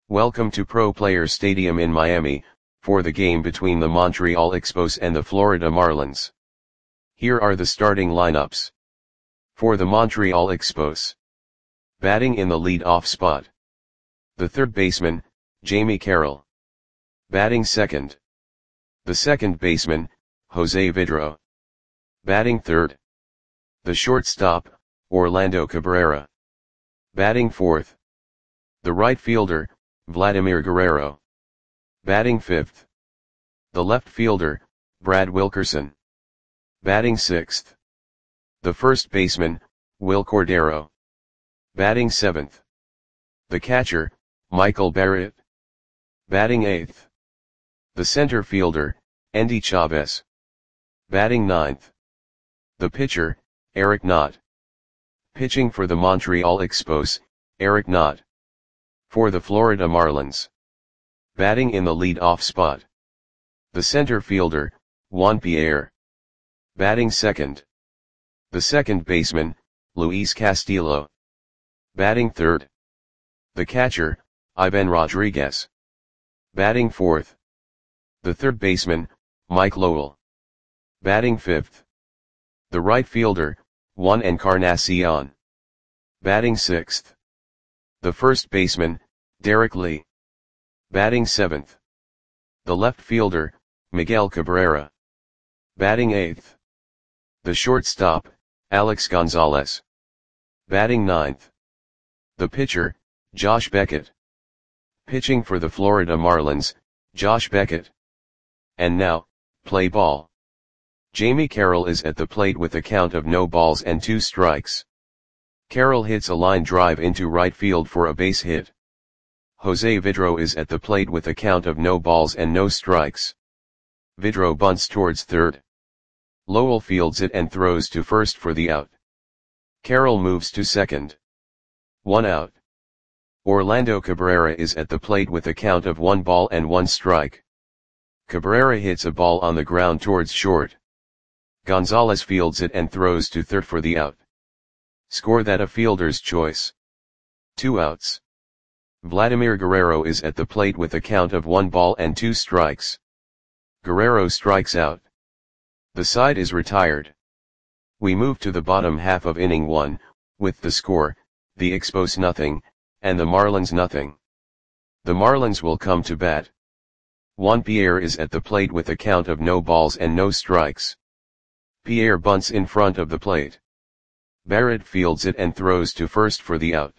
Welcome to Pro Players Stadium in Miami, for the game between the Montreal Expos and the Florida Marlins. Here are the starting lineups. For the Montreal Expos. Batting in the lead-off spot. The third baseman, Jamie Carroll. Batting second. The second baseman, Jose Vidro. Batting third. The shortstop, Orlando Cabrera. Batting fourth. The right fielder, Vladimir Guerrero. Batting fifth. The left fielder, Brad Wilkerson. Batting sixth. The first baseman, Wil Cordero. Batting seventh. The catcher, Michael Barrett. Batting eighth. The center fielder, Endy Chavez. Batting ninth. The pitcher, Eric Knott. Pitching for the Montreal Expos, Eric Knott. For the Florida Marlins. Batting in the lead-off spot. The center fielder, Juan Pierre. Batting second. The second baseman, Luis Castillo. Batting third. The catcher, Ivan Rodriguez. Batting fourth. The third baseman, Mike Lowell. Batting fifth. The right fielder, Juan Encarnacion. Batting sixth. The first baseman, Derek Lee. Batting seventh. The left fielder, Miguel Cabrera. Batting eighth. The shortstop, Alex Gonzalez. Batting ninth. The pitcher, Josh Beckett. Pitching for the Florida Marlins, Josh Beckett. And now, play ball. Jamie Carroll is at the plate with a count of no balls and 2 strikes. Carroll hits a line drive into right field for a base hit. Jose Vidro is at the plate with a count of no balls and no strikes. Vidro bunts towards third. Lowell fields it and throws to first for the out. Carroll moves to second. 1 out. Orlando Cabrera is at the plate with a count of 1 ball and 1 strike. Cabrera hits a ball on the ground towards short. Gonzalez fields it and throws to third for the out. Score that a fielder's choice. 2 outs. Vladimir Guerrero is at the plate with a count of 1 ball and 2 strikes. Guerrero strikes out. The side is retired. We move to the bottom half of inning 1, with the score, the Expos nothing, and the Marlins nothing. The Marlins will come to bat. Juan Pierre is at the plate with a count of no balls and no strikes. Pierre bunts in front of the plate. Barrett fields it and throws to first for the out.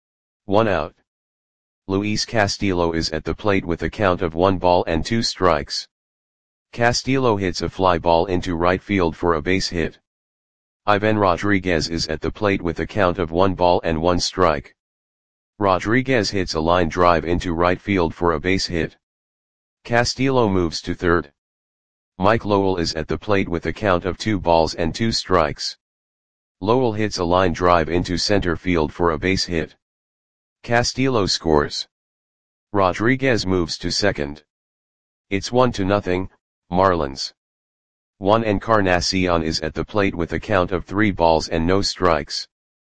1 out. Luis Castillo is at the plate with a count of 1 ball and 2 strikes. Castillo hits a fly ball into right field for a base hit. Ivan Rodriguez is at the plate with a count of 1 ball and 1 strike. Rodriguez hits a line drive into right field for a base hit. Castillo moves to third. Mike Lowell is at the plate with a count of 2 balls and 2 strikes. Lowell hits a line drive into center field for a base hit. Castillo scores. Rodriguez moves to second. It's 1-0, Marlins. Juan Encarnacion is at the plate with a count of 3 balls and no strikes.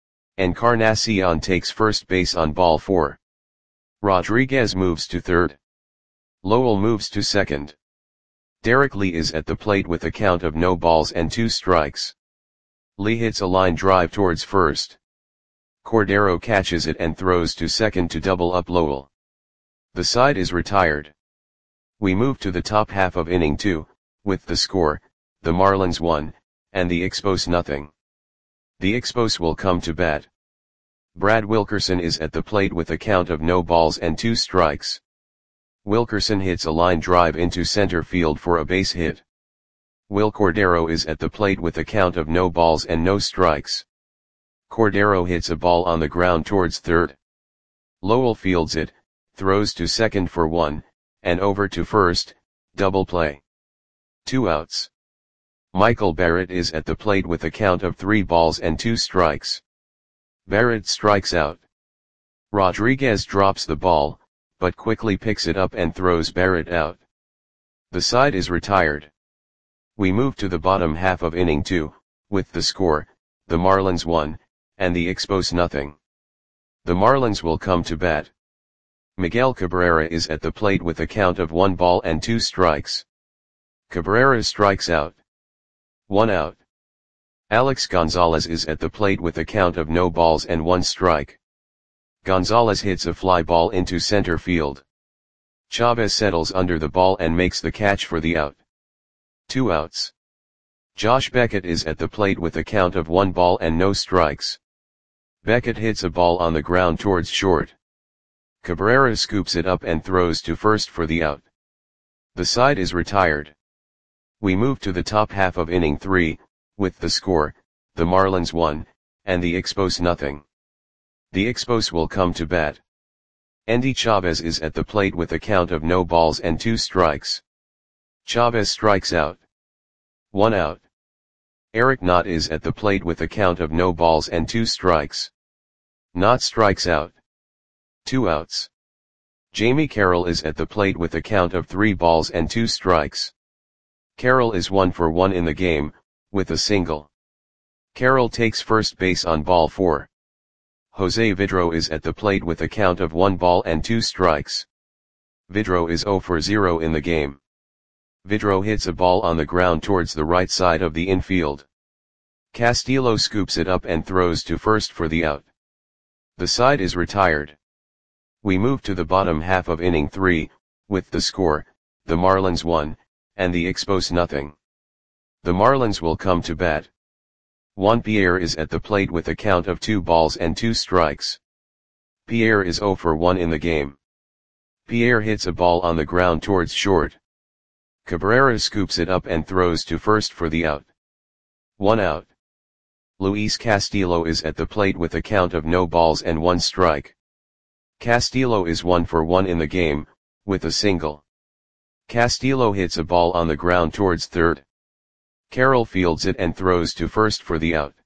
Encarnacion takes first base on ball 4. Rodriguez moves to third. Lowell moves to second. Derek Lee is at the plate with a count of no balls and 2 strikes. Lee hits a line drive towards first. Cordero catches it and throws to second to double up Lowell. The side is retired. We move to the top half of inning 2, with the score, the Marlins 1, and the Expos nothing. The Expos will come to bat. Brad Wilkerson is at the plate with a count of no balls and 2 strikes. Wilkerson hits a line drive into center field for a base hit. Wil Cordero is at the plate with a count of no balls and no strikes. Cordero hits a ball on the ground towards third. Lowell fields it, throws to second for 1, and over to first, double play. 2 outs. Michael Barrett is at the plate with a count of 3 balls and 2 strikes. Barrett strikes out. Rodriguez drops the ball, but quickly picks it up and throws Barrett out. The side is retired. We move to the bottom half of inning 2, with the score, the Marlins 1, and the Expos nothing. The Marlins will come to bat. Miguel Cabrera is at the plate with a count of 1 ball and 2 strikes. Cabrera strikes out. 1 out. Alex Gonzalez is at the plate with a count of no balls and 1 strike. Gonzalez hits a fly ball into center field. Chavez settles under the ball and makes the catch for the out. 2 outs. Josh Beckett is at the plate with a count of 1 ball and no strikes. Beckett hits a ball on the ground towards short. Cabrera scoops it up and throws to first for the out. The side is retired. We move to the top half of inning 3, with the score, the Marlins 1, and the Expos nothing. The Expos will come to bat. Endy Chavez is at the plate with a count of no balls and 2 strikes. Chavez strikes out. 1 out. Eric Knott is at the plate with a count of no balls and 2 strikes. Knott strikes out. 2 outs. Jamie Carroll is at the plate with a count of 3 balls and 2 strikes. Carroll is 1 for 1 in the game, with a single. Carroll takes first base on ball 4. Jose Vidro is at the plate with a count of 1 ball and 2 strikes. Vidro is 0 for 0 in the game. Vidro hits a ball on the ground towards the right side of the infield. Castillo scoops it up and throws to first for the out. The side is retired. We move to the bottom half of inning 3, with the score, the Marlins 1, and the Expos nothing. The Marlins will come to bat. Juan Pierre is at the plate with a count of 2 balls and 2 strikes. Pierre is 0 for 1 in the game. Pierre hits a ball on the ground towards short. Cabrera scoops it up and throws to first for the out. 1 out. Luis Castillo is at the plate with a count of no balls and 1 strike. Castillo is 1 for 1 in the game, with a single. Castillo hits a ball on the ground towards third. Carroll fields it and throws to first for the out.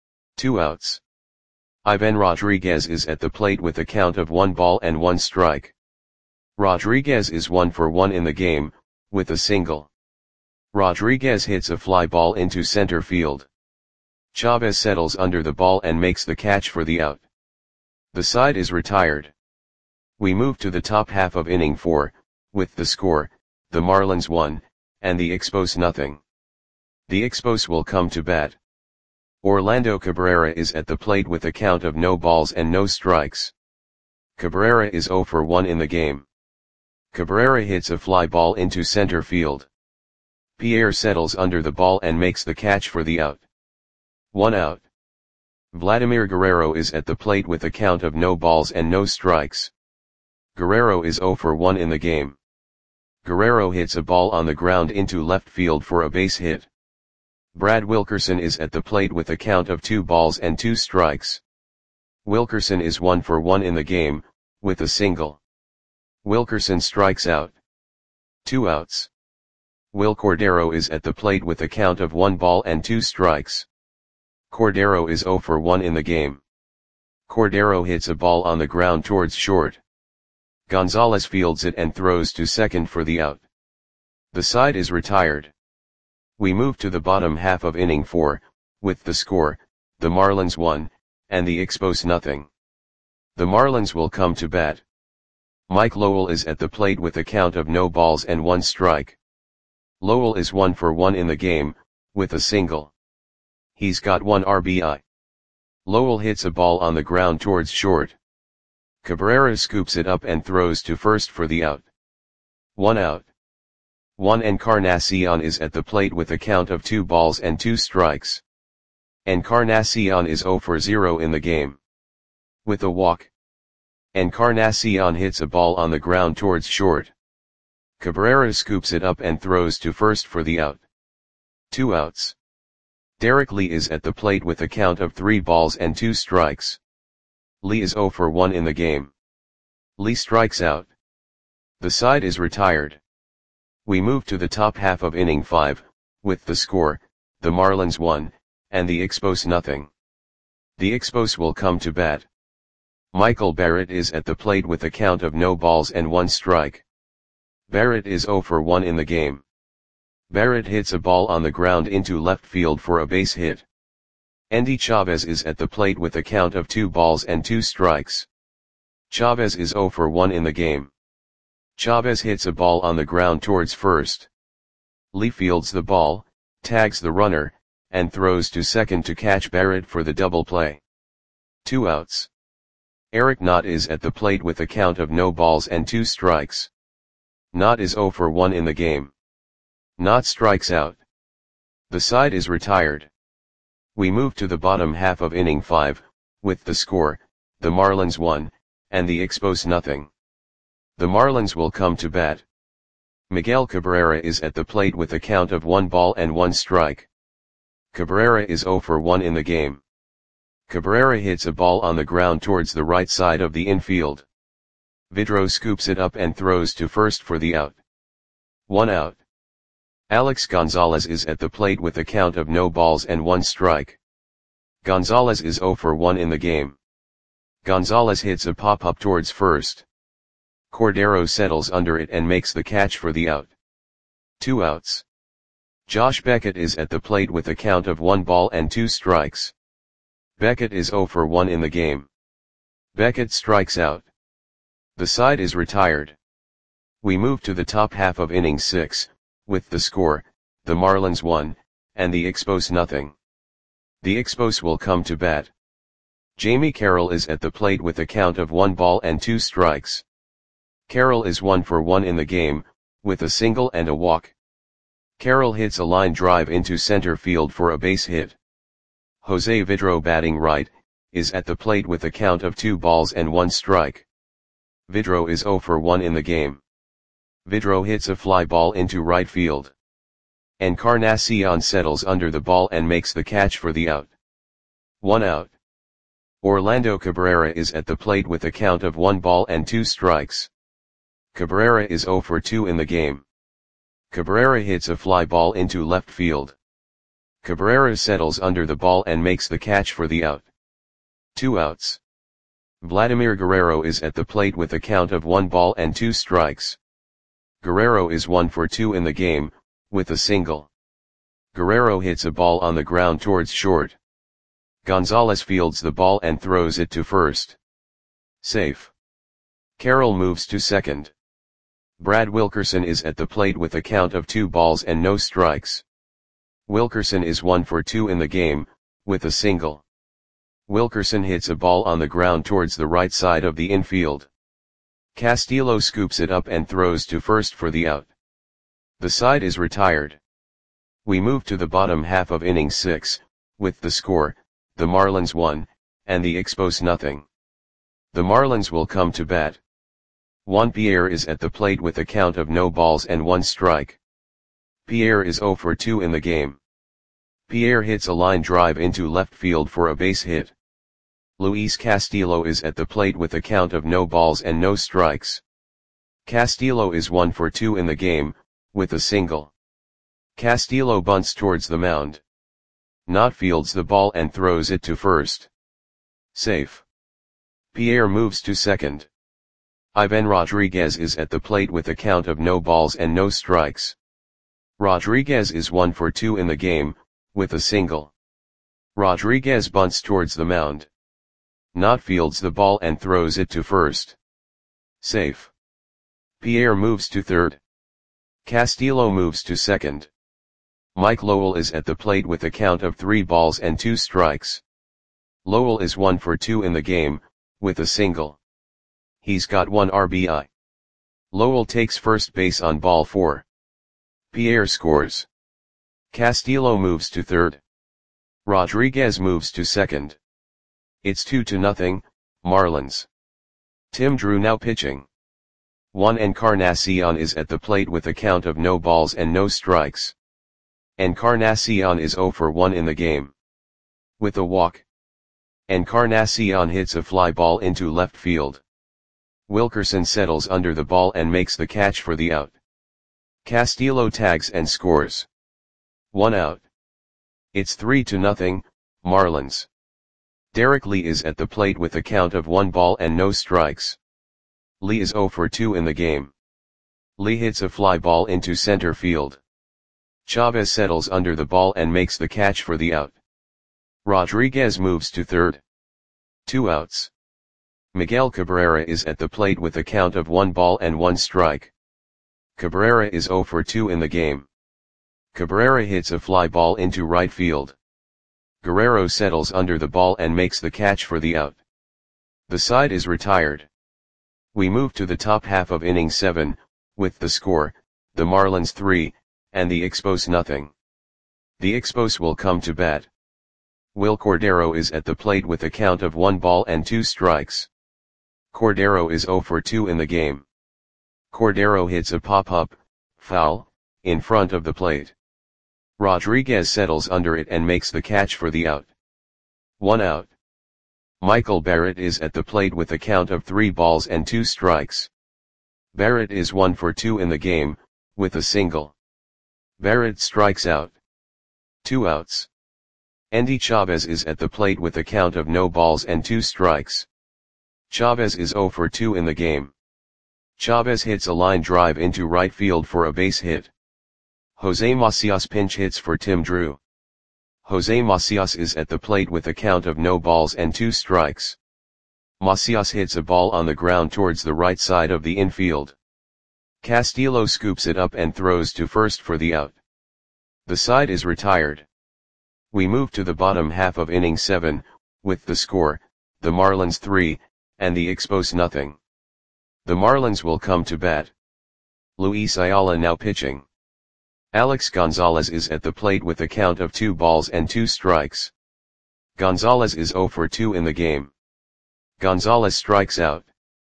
2 outs. Ivan Rodriguez is at the plate with a count of 1 ball and 1 strike. Rodriguez is 1 for 1 in the game, with a single. Rodriguez hits a fly ball into center field. Chavez settles under the ball and makes the catch for the out. The side is retired. We move to the top half of inning 4, with the score, the Marlins 1, and the Expos nothing. The Expos will come to bat. Orlando Cabrera is at the plate with a count of no balls and no strikes. Cabrera is 0 for 1 in the game. Cabrera hits a fly ball into center field. Pierre settles under the ball and makes the catch for the out. 1 out. Vladimir Guerrero is at the plate with a count of no balls and no strikes. Guerrero is 0 for 1 in the game. Guerrero hits a ball on the ground into left field for a base hit. Brad Wilkerson is at the plate with a count of 2 balls and 2 strikes. Wilkerson is 1 for 1 in the game, with a single. Wilkerson strikes out. 2 outs. Will Cordero is at the plate with a count of 1 ball and 2 strikes. Cordero is 0 for 1 in the game. Cordero hits a ball on the ground towards short. Gonzalez fields it and throws to second for the out. The side is retired. We move to the bottom half of inning 4, with the score, the Marlins 1, and the Expos nothing. The Marlins will come to bat. Mike Lowell is at the plate with a count of no balls and 1 strike. Lowell is 1 for 1 in the game, with a single. He's got 1 RBI. Lowell hits a ball on the ground towards short. Cabrera scoops it up and throws to first for the out. 1 out. Juan Encarnacion is at the plate with a count of 2 balls and 2 strikes. Encarnacion is 0 for 0 in the game. With a walk. Encarnacion hits a ball on the ground towards short. Cabrera scoops it up and throws to first for the out. 2 outs. Derek Lee is at the plate with a count of 3 balls and 2 strikes. Lee is 0 for 1 in the game. Lee strikes out. The side is retired. We move to the top half of inning 5, with the score, the Marlins 1, and the Expos nothing. The Expos will come to bat. Michael Barrett is at the plate with a count of no balls and 1 strike. Barrett is 0 for 1 in the game. Barrett hits a ball on the ground into left field for a base hit. Endy Chavez is at the plate with a count of 2 balls and 2 strikes. Chavez is 0 for 1 in the game. Chavez hits a ball on the ground towards first. Lee fields the ball, tags the runner, and throws to second to catch Barrett for the double play. 2 outs. Eric Knott is at the plate with a count of no balls and 2 strikes. Knott is 0 for 1 in the game. Knott strikes out. The side is retired. We move to the bottom half of inning 5, with the score, the Marlins 1, and the Expos nothing. The Marlins will come to bat. Miguel Cabrera is at the plate with a count of 1 ball and 1 strike. Cabrera is 0 for 1 in the game. Cabrera hits a ball on the ground towards the right side of the infield. Vidro scoops it up and throws to first for the out. 1 out. Alex Gonzalez is at the plate with a count of no balls and 1 strike. Gonzalez is 0 for 1 in the game. Gonzalez hits a pop-up towards first. Cordero settles under it and makes the catch for the out. 2 outs. Josh Beckett is at the plate with a count of 1 ball and 2 strikes. Beckett is 0 for 1 in the game. Beckett strikes out. The side is retired. We move to the top half of inning 6, with the score, the Marlins 1, and the Expos nothing. The Expos will come to bat. Jamie Carroll is at the plate with a count of 1 ball and 2 strikes. Carroll is 1 for 1 in the game, with a single and a walk. Carroll hits a line drive into center field for a base hit. Jose Vidro, batting right, is at the plate with a count of 2 balls and 1 strike. Vidro is 0 for 1 in the game. Vidro hits a fly ball into right field. Encarnacion settles under the ball and makes the catch for the out. 1 out. Orlando Cabrera is at the plate with a count of 1 ball and 2 strikes. Cabrera is 0 for 2 in the game. Cabrera hits a fly ball into left field. Cabrera settles under the ball and makes the catch for the out. 2 outs. Vladimir Guerrero is at the plate with a count of 1 ball and 2 strikes. Guerrero is 1 for 2 in the game, with a single. Guerrero hits a ball on the ground towards short. Gonzalez fields the ball and throws it to first. Safe. Carroll moves to second. Brad Wilkerson is at the plate with a count of 2 balls and no strikes. Wilkerson is 1 for 2 in the game, with a single. Wilkerson hits a ball on the ground towards the right side of the infield. Castillo scoops it up and throws to first for the out. The side is retired. We move to the bottom half of inning 6, with the score, the Marlins 1, and the Expos nothing. The Marlins will come to bat. Juan Pierre is at the plate with a count of no balls and 1 strike. Pierre is 0 for 2 in the game. Pierre hits a line drive into left field for a base hit. Luis Castillo is at the plate with a count of no balls and no strikes. Castillo is 1 for 2 in the game, with a single. Castillo bunts towards the mound. Knott fields the ball and throws it to first. Safe. Pierre moves to second. Ivan Rodriguez is at the plate with a count of no balls and no strikes. Rodriguez is 1 for 2 in the game, with a single. Rodriguez bunts towards the mound. Knott fields the ball and throws it to first. Safe. Pierre moves to third. Castillo moves to second. Mike Lowell is at the plate with a count of 3 balls and 2 strikes. Lowell is 1 for 2 in the game, with a single. He's got 1 RBI. Lowell takes first base on ball 4. Pierre scores. Castillo moves to third. Rodriguez moves to second. It's 2-0, Marlins. Tim Drew now pitching. Juan Encarnacion is at the plate with a count of no balls and no strikes. Encarnacion is 0 for 1 in the game. With a walk. Encarnacion hits a fly ball into left field. Wilkerson settles under the ball and makes the catch for the out. Castillo tags and scores. 1 out. It's 3-0, Marlins. Derek Lee is at the plate with a count of 1 ball and no strikes. Lee is 0 for 2 in the game. Lee hits a fly ball into center field. Chavez settles under the ball and makes the catch for the out. Rodriguez moves to third. 2 outs. Miguel Cabrera is at the plate with a count of 1 ball and 1 strike. Cabrera is 0 for 2 in the game. Cabrera hits a fly ball into right field. Guerrero settles under the ball and makes the catch for the out. The side is retired. We move to the top half of inning 7, with the score, the Marlins 3, and the Expos nothing. The Expos will come to bat. Will Cordero is at the plate with a count of 1 ball and 2 strikes. Cordero is 0 for 2 in the game. Cordero hits a pop-up, foul, in front of the plate. Rodriguez settles under it and makes the catch for the out. 1 out. Michael Barrett is at the plate with a count of 3 balls and 2 strikes. Barrett is 1 for 2 in the game, with a single. Barrett strikes out. 2 outs. Endy Chavez is at the plate with a count of no balls and 2 strikes. Chavez is 0 for 2 in the game. Chavez hits a line drive into right field for a base hit. Jose Macias pinch hits for Tim Drew. Jose Macias is at the plate with a count of no balls and 2 strikes. Macias hits a ball on the ground towards the right side of the infield. Castillo scoops it up and throws to first for the out. The side is retired. We move to the bottom half of inning 7, with the score, the Marlins 3, and the Expos nothing. The Marlins will come to bat. Luis Ayala now pitching. Alex Gonzalez is at the plate with a count of 2 balls and 2 strikes. Gonzalez is 0 for 2 in the game. Gonzalez strikes out.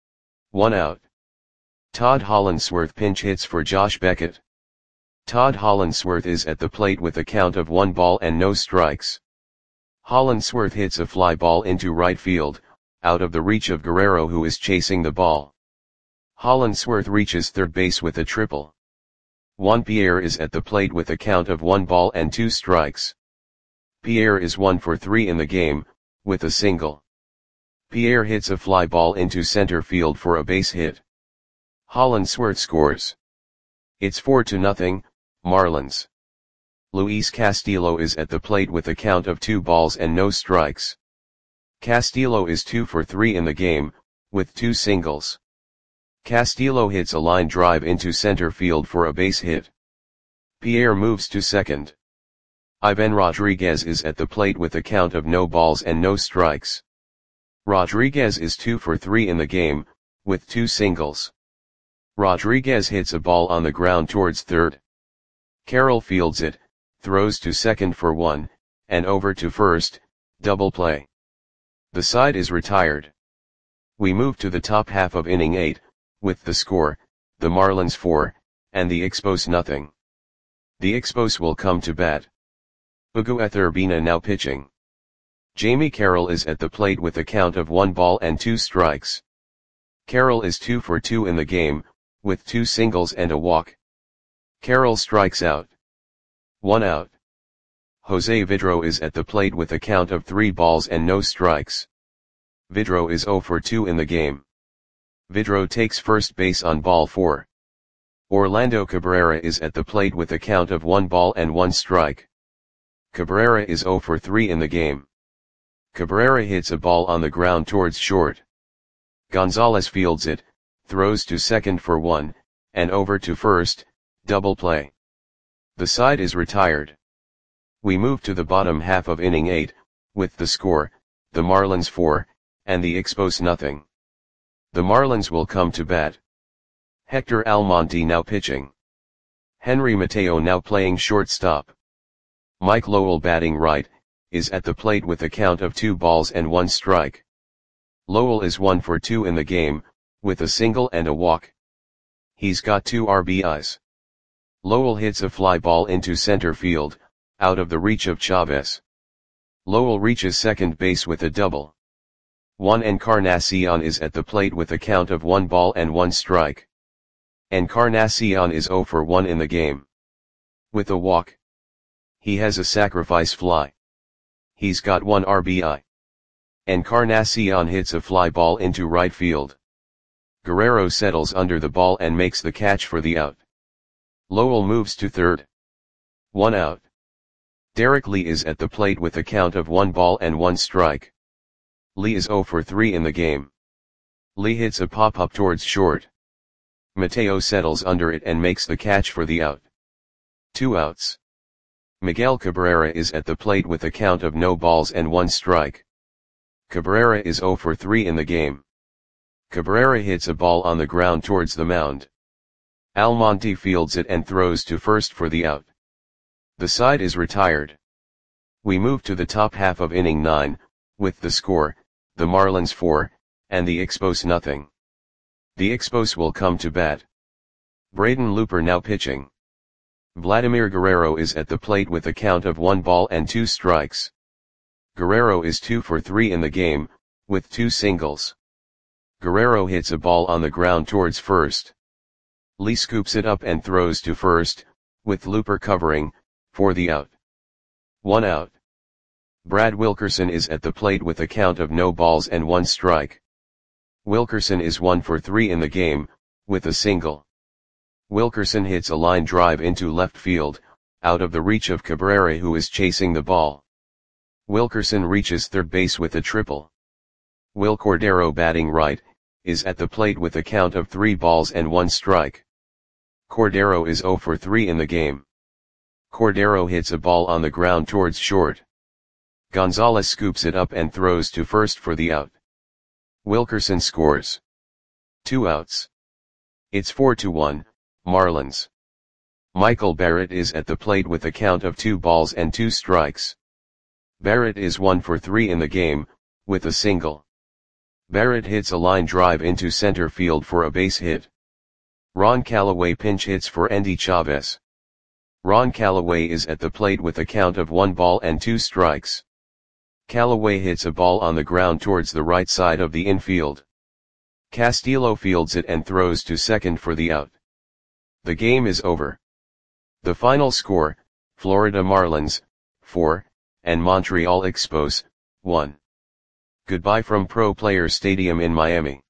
1 out. Todd Hollandsworth pinch hits for Josh Beckett. Todd Hollandsworth is at the plate with a count of 1 ball and no strikes. Hollandsworth hits a fly ball into right field, out of the reach of Guerrero who is chasing the ball. Hollandsworth reaches third base with a triple. Juan Pierre is at the plate with a count of 1 ball and 2 strikes. Pierre is 1 for 3 in the game, with a single. Pierre hits a fly ball into center field for a base hit. Hollandsworth scores. It's 4-0, Marlins. Luis Castillo is at the plate with a count of 2 balls and no strikes. Castillo is 2 for 3 in the game, with 2 singles. Castillo hits a line drive into center field for a base hit. Pierre moves to second. Ivan Rodriguez is at the plate with a count of no balls and no strikes. Rodriguez is 2 for 3 in the game, with 2 singles. Rodriguez hits a ball on the ground towards third. Carroll fields it, throws to second for 1, and over to first, double play. The side is retired. We move to the top half of inning 8, with the score, the Marlins 4, and the Expos nothing. The Expos will come to bat. Miguel Urbina now pitching. Jamie Carroll is at the plate with a count of 1 ball and 2 strikes. Carroll is 2 for 2 in the game, with 2 singles and a walk. Carroll strikes out. 1 out. Jose Vidro is at the plate with a count of 3 balls and no strikes. Vidro is 0 for 2 in the game. Vidro takes first base on ball 4. Orlando Cabrera is at the plate with a count of 1 ball and 1 strike. Cabrera is 0 for 3 in the game. Cabrera hits a ball on the ground towards short. Gonzalez fields it, throws to second for 1, and over to first, double play. The side is retired. We move to the bottom half of inning 8, with the score, the Marlins 4, and the Expos nothing. The Marlins will come to bat. Hector Almonte now pitching. Henry Mateo now playing shortstop. Mike Lowell batting right, is at the plate with a count of 2 balls and 1 strike. Lowell is 1 for 2 in the game, with a single and a walk. He's got 2 RBIs. Lowell hits a fly ball into center field, out of the reach of Chavez. Lowell reaches second base with a double. Juan Encarnacion is at the plate with a count of 1 ball and 1 strike. Encarnacion is 0 for 1 in the game. With a walk. He has a sacrifice fly. He's got 1 RBI. Encarnacion hits a fly ball into right field. Guerrero settles under the ball and makes the catch for the out. Lowell moves to third. 1 out. Derek Lee is at the plate with a count of 1 ball and 1 strike. Lee is 0 for 3 in the game. Lee hits a pop-up towards short. Mateo settles under it and makes the catch for the out. 2 outs. Miguel Cabrera is at the plate with a count of no balls and 1 strike. Cabrera is 0 for 3 in the game. Cabrera hits a ball on the ground towards the mound. Almonte fields it and throws to first for the out. The side is retired. We move to the top half of inning 9, with the score, the Marlins 4, and the Expos nothing. The Expos will come to bat. Braden Looper now pitching. Vladimir Guerrero is at the plate with a count of 1 ball and 2 strikes. Guerrero is 2 for 3 in the game, with 2 singles. Guerrero hits a ball on the ground towards first. Lee scoops it up and throws to first, with Looper covering, for the out. 1 out. Brad Wilkerson is at the plate with a count of no balls and 1 strike. Wilkerson is 1 for 3 in the game, with a single. Wilkerson hits a line drive into left field, out of the reach of Cabrera who is chasing the ball. Wilkerson reaches third base with a triple. Will Cordero batting right, is at the plate with a count of 3 balls and 1 strike. Cordero is 0 for 3 in the game. Cordero hits a ball on the ground towards short. Gonzalez scoops it up and throws to first for the out. Wilkerson scores. 2 outs. It's 4-1, Marlins. Michael Barrett is at the plate with a count of 2 balls and 2 strikes. Barrett is 1 for 3 in the game, with a single. Barrett hits a line drive into center field for a base hit. Ron Callaway pinch hits for Endy Chavez. Ron Callaway is at the plate with a count of 1 ball and 2 strikes. Callaway hits a ball on the ground towards the right side of the infield. Castillo fields it and throws to second for the out. The game is over. The final score, Florida Marlins, 4, and Montreal Expos, 1. Goodbye from Pro Players Stadium in Miami.